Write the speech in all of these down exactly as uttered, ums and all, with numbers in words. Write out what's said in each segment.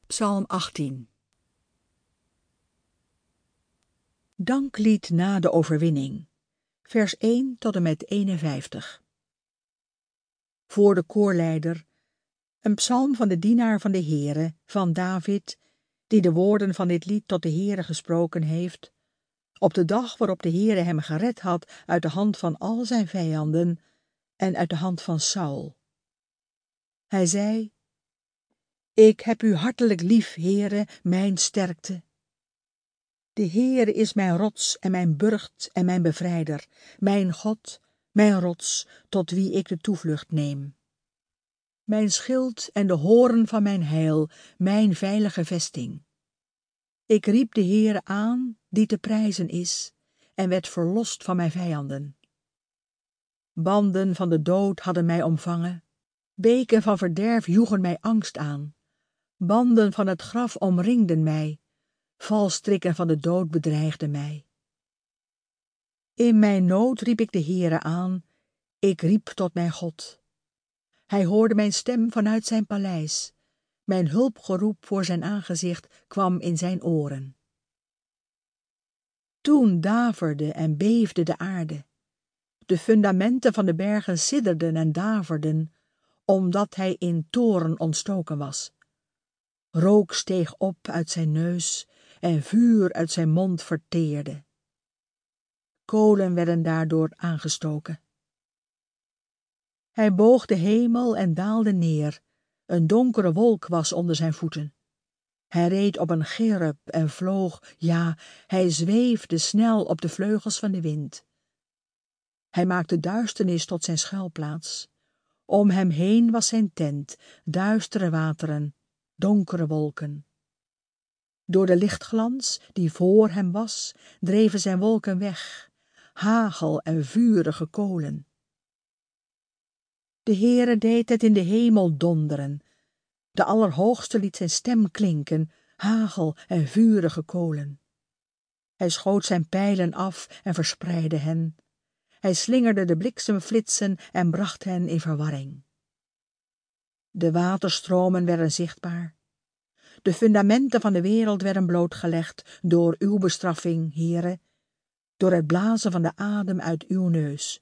Psalm achttien. Danklied na de overwinning. Vers één tot en met eenenvijftig. Voor de koorleider, een psalm van de dienaar van de Heere, van David, die de woorden van dit lied tot de Heere gesproken heeft, op de dag waarop de Heere hem gered had uit de hand van al zijn vijanden en uit de hand van Saul. Hij zei: Ik heb u hartelijk lief, Heere, mijn sterkte. De Heere is mijn rots en mijn burcht en mijn bevrijder, mijn God, mijn rots, tot wie ik de toevlucht neem. Mijn schild en de hoorn van mijn heil, mijn veilige vesting. Ik riep de Heere aan, die te prijzen is, en werd verlost van mijn vijanden. Banden van de dood hadden mij omvangen, beken van verderf joegen mij angst aan. Banden van het graf omringden mij, valstrikken van de dood bedreigden mij. In mijn nood riep ik de Heere aan, ik riep tot mijn God. Hij hoorde mijn stem vanuit zijn paleis, mijn hulpgeroep voor zijn aangezicht kwam in zijn oren. Toen daverde en beefde de aarde, de fundamenten van de bergen sidderden en daverden, omdat hij in toorn ontstoken was. Rook steeg op uit zijn neus en vuur uit zijn mond verteerde. Kolen werden daardoor aangestoken. Hij boog de hemel en daalde neer, een donkere wolk was onder zijn voeten. Hij reed op een cherub en vloog, ja, hij zweefde snel op de vleugels van de wind. Hij maakte duisternis tot zijn schuilplaats. Om hem heen was zijn tent, duistere wateren, donkere wolken. Door de lichtglans die voor hem was, dreven zijn wolken weg, hagel en vurige kolen. De Heere deed het in de hemel donderen. De Allerhoogste liet zijn stem klinken, hagel en vurige kolen. Hij schoot zijn pijlen af en verspreidde hen. Hij slingerde de bliksemflitsen en bracht hen in verwarring. De waterstromen werden zichtbaar. De fundamenten van de wereld werden blootgelegd door uw bestraffing, Heere, door het blazen van de adem uit uw neus.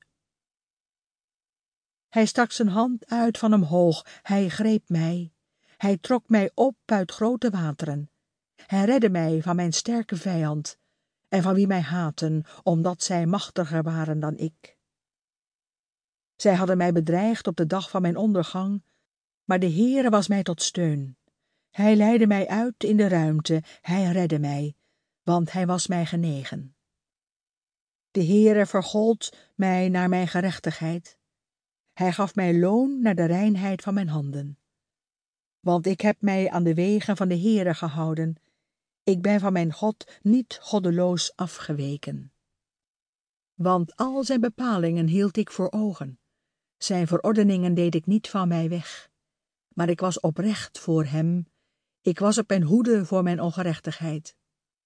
Hij stak zijn hand uit van omhoog, hij greep mij. Hij trok mij op uit grote wateren. Hij redde mij van mijn sterke vijand en van wie mij haten, omdat zij machtiger waren dan ik. Zij hadden mij bedreigd op de dag van mijn ondergang, maar de Heere was mij tot steun. Hij leidde mij uit in de ruimte, hij redde mij, want hij was mij genegen. De Heere vergold mij naar mijn gerechtigheid. Hij gaf mij loon naar de reinheid van mijn handen. Want ik heb mij aan de wegen van de Heere gehouden. Ik ben van mijn God niet goddeloos afgeweken. Want al zijn bepalingen hield ik voor ogen. Zijn verordeningen deed ik niet van mij weg. Maar ik was oprecht voor hem. Ik was op mijn hoede voor mijn ongerechtigheid.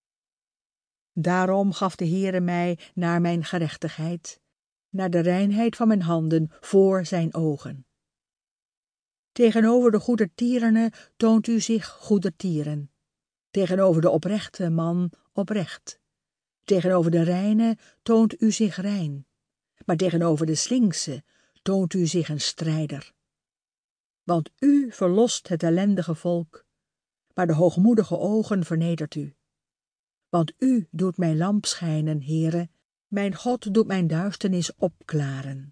Daarom gaf de Heere mij naar mijn gerechtigheid, naar de reinheid van mijn handen voor zijn ogen. Tegenover de goedertierene toont u zich goedertieren. Tegenover de oprechte man oprecht. Tegenover de reine toont u zich rein. Maar tegenover de slinkse toont u zich een strijder. Want u verlost het ellendige volk, maar de hoogmoedige ogen vernedert u. Want u doet mijn lamp schijnen, Heere, mijn God doet mijn duisternis opklaren.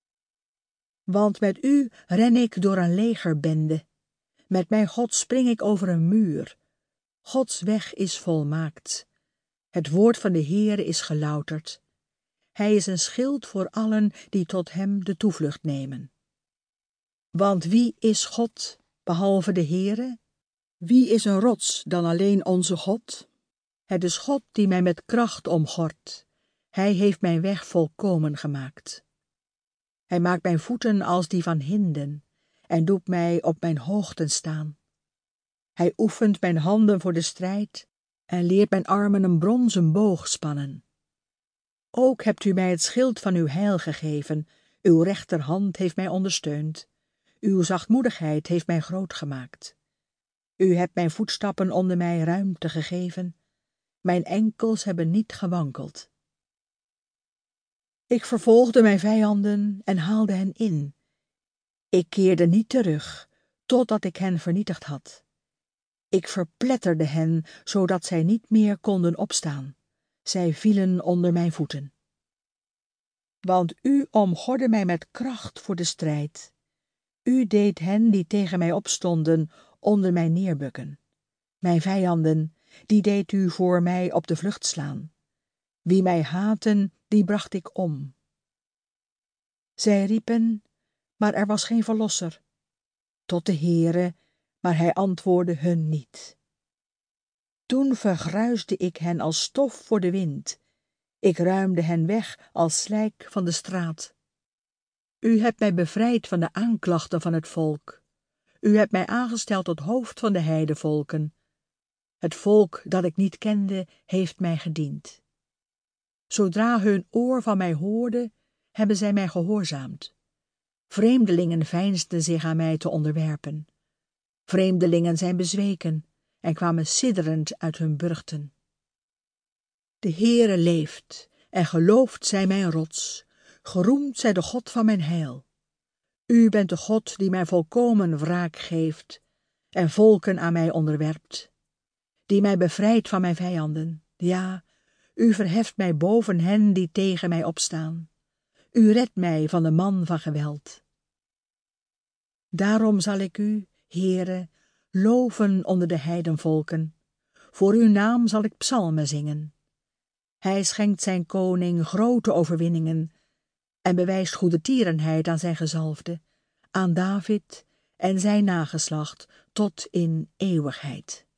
Want met u ren ik door een legerbende, met mijn God spring ik over een muur. Gods weg is volmaakt, het woord van de Heere is gelouterd. Hij is een schild voor allen die tot hem de toevlucht nemen. Want wie is God, behalve de Heere? Wie is een rots dan alleen onze God? Het is God die mij met kracht omgort. Hij heeft mijn weg volkomen gemaakt. Hij maakt mijn voeten als die van hinden en doet mij op mijn hoogten staan. Hij oefent mijn handen voor de strijd en leert mijn armen een bronzen boog spannen. Ook hebt u mij het schild van uw heil gegeven, uw rechterhand heeft mij ondersteund. Uw zachtmoedigheid heeft mij groot gemaakt. U hebt mijn voetstappen onder mij ruimte gegeven. Mijn enkels hebben niet gewankeld. Ik vervolgde mijn vijanden en haalde hen in. Ik keerde niet terug, totdat ik hen vernietigd had. Ik verpletterde hen, zodat zij niet meer konden opstaan. Zij vielen onder mijn voeten. Want u omgordde mij met kracht voor de strijd. U deed hen die tegen mij opstonden, onder mij neerbukken. Mijn vijanden, die deed u voor mij op de vlucht slaan. Wie mij haatten, die bracht ik om. Zij riepen, maar er was geen verlosser. Tot de Heere, maar hij antwoordde hun niet. Toen vergruisde ik hen als stof voor de wind. Ik ruimde hen weg als slijk van de straat. U hebt mij bevrijd van de aanklachten van het volk. U hebt mij aangesteld tot hoofd van de heidevolken. Het volk dat ik niet kende, heeft mij gediend. Zodra hun oor van mij hoorde, hebben zij mij gehoorzaamd. Vreemdelingen veinsden zich aan mij te onderwerpen. Vreemdelingen zijn bezweken en kwamen sidderend uit hun burchten. De Heere leeft en geloofd zij mijn rots, geroemd zij de God van mijn heil. U bent de God die mij volkomen wraak geeft en volken aan mij onderwerpt, die mij bevrijdt van mijn vijanden. Ja, u verheft mij boven hen die tegen mij opstaan. U redt mij van de man van geweld. Daarom zal ik u, Heere, loven onder de heidenvolken. Voor uw naam zal ik psalmen zingen. Hij schenkt zijn koning grote overwinningen en bewijst goedertierenheid aan zijn gezalfde, aan David en zijn nageslacht tot in eeuwigheid.